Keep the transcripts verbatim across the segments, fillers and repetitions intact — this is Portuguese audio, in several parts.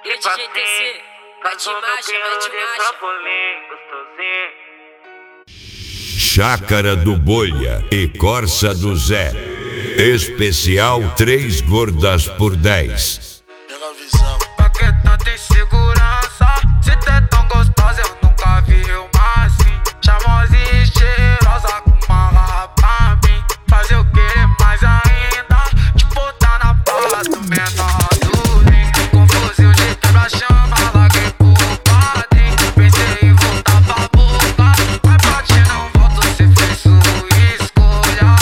E D J T C, mete marcha, mete marcha. Chácara do Bolha e Corsa do Zé. Especial três gordas por dez. Pela visão. Paquetá tem segurança. Se tu é tão gostosa, eu nunca vi uma assim. Charmosa e cheirosa com uma raba pra mim. Fazer eu querer mais ainda. Te botar na bala do menor do Lin. Com fuzil de quebra-chama, larguei por padrinho. Pensei em voltar pra boca, mas pra ti não volto, cê fez sua escolha.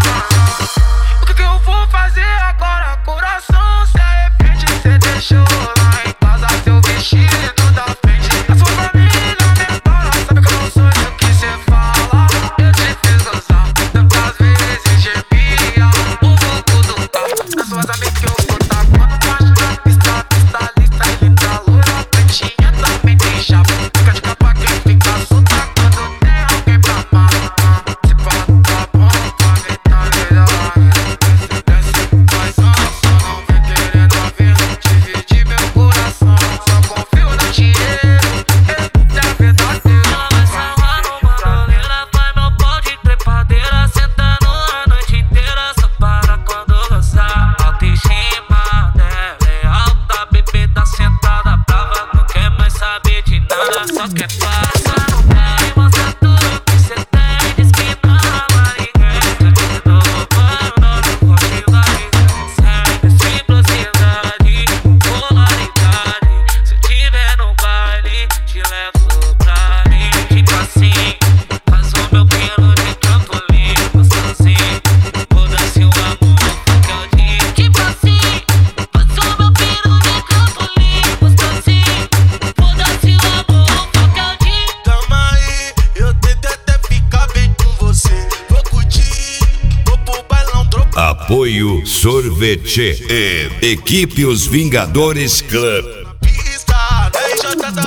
O que que eu vou fazer agora, coração? Se arrepende, cê deixou lá em casa seu vestido da frente. A sua família me fala, sabe que eu não sou isso que cê fala. Eu te fiz gozar, tantas vezes gemia o vulgo do carro. As suas amigas que eu vou tá quando baixo na pista, pista, lista, ele tá loira, pretinha, também tem chapa. Fica de capa quem fica solta quando tem alguém pra amar. Se pá, tá bom, pra mim tá melhor. Desce, faz som, só não vem querendo a vida. Divide meu coração, só confio no dinheiro. Ele é verdadeiro. Ela vai sarrar no bandoleira, vai meu pau de trepadeira, sentando a noite inteira, só para quando gozar. Autoestima dela é alta, bebê tá sentada brava, não quer mais saber de nada, só quer passar no pé, mostra tudo que cê tem, diz que não ama ninguém. Eu te dou pano, não pode mais, segue simplicidade, polaridade. Se eu tiver no baile, te levo pra mim. Tipo assim, faz o meu pelo de trampolim, gostosinho, foda-se o amor, que é o dia. Tipo assim, faz o meu pelo de trampolim, gostosinho, foda-se o amor, que é o dia. Tamo aí, eu tento até ficar bem com você. Vou curtir, vou pro bailão trocar. Apoio Sorvete e Equipe Os Vingadores Club. Pista, da R J da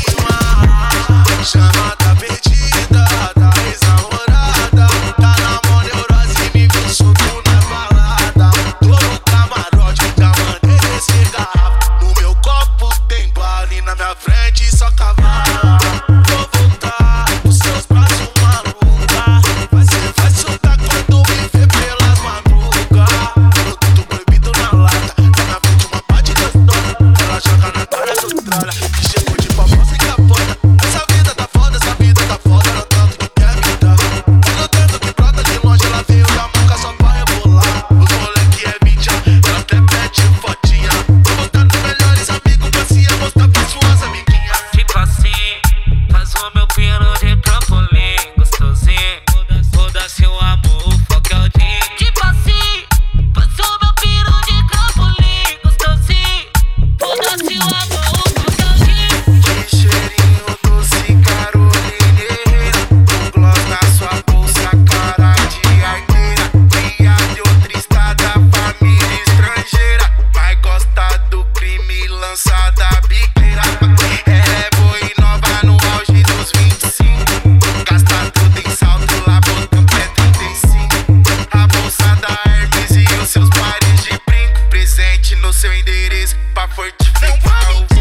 Alpina. Chama da perdida, da ex-namorada. Tá na mó neurose, me viu solto na balada. Tô no camarote, já mandei descer garrafa. No meu copo tem bala e na minha frente só cavalo. Vou voltar pros seus braços, maluca. Mas cê vai soltar quando me ver pelas madrugas. Produto proibido na lata, tá na frente uma parte gostosa. Ela joga na cara do tralha, que chegou de famosa e capota. Essa vida tá foda, essa vida tá foda, no tanto que quer me dar. Quando tanto que brota de longe, ela veio da manca só pra rebolar. Os moleque é mídia, ela até pede fotinha. Tô botando melhores amigos pra se mostrar pra suas amiguinhas. Tipo assim, faz o meu pelo de trampolim, gostosinho, foda-se o amor, foca é o dia. Tipo assim, faz o meu pelo de trampolim, gostosinho, foda-se o amor, foca é o dia. Que cheirinho doce, Caroline Herrera. Um gloss na sua bolsa, cara de arteira. Cria de outra estado, família estrangeira. Mas gosta do crime, lançada biqueira. Ela é boa e nova no auge dos vinte e cinco. Gasta tudo em salto, lá botão pé trinta e cinco. A bolsa da Hermes e os seus pares de brinco. Presente no seu endereço pra fortificar o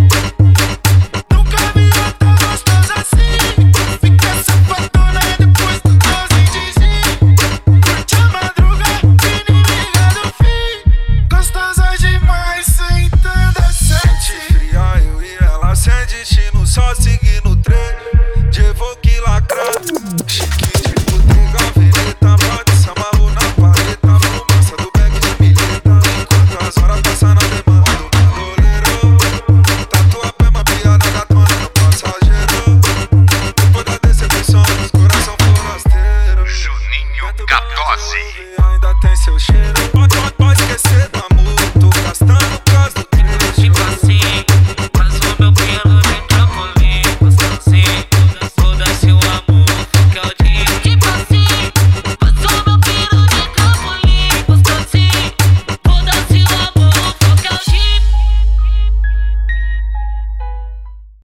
Nunca vi outra gostosa assim. Fica safadona depois do doze de gin. Curte a madruga, inimiga do fim. Gostosa demais, sentando a sete. Fria, eu e ela sem destino, só seguindo o trem. De evoque lacrado, chique de bodega, veneta. Pode se amarrou na paleta, fumaça do bag de milheta. Enquanto as horas passam na demanda do bandoleiro. Tatua pé, uma piada da tona no passageiro. Depois da decepção, os coração forasteiro. Juninho Ainda tem seu cheiro.